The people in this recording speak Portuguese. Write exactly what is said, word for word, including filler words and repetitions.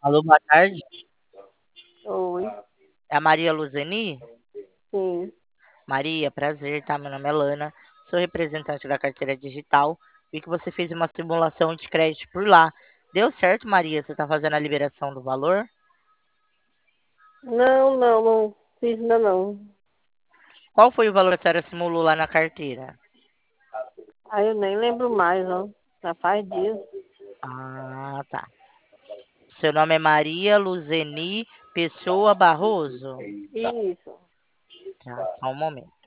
Alô, boa tarde. Oi, É a Maria Luzeni? sim. Maria, prazer, tá? Meu nome é Lana, sou representante da carteira digital. Vi que você fez uma simulação de crédito por lá. Deu certo, Maria? Você tá fazendo a liberação do valor? Não, não, não fiz ainda não. Qual foi o valor que a senhora simulou lá na carteira? Aí eu nem lembro mais, ó. Já faz dias. Ah, tá. Seu nome é Maria Luzeni Pessoa Barroso? Isso. Tá, só um momento.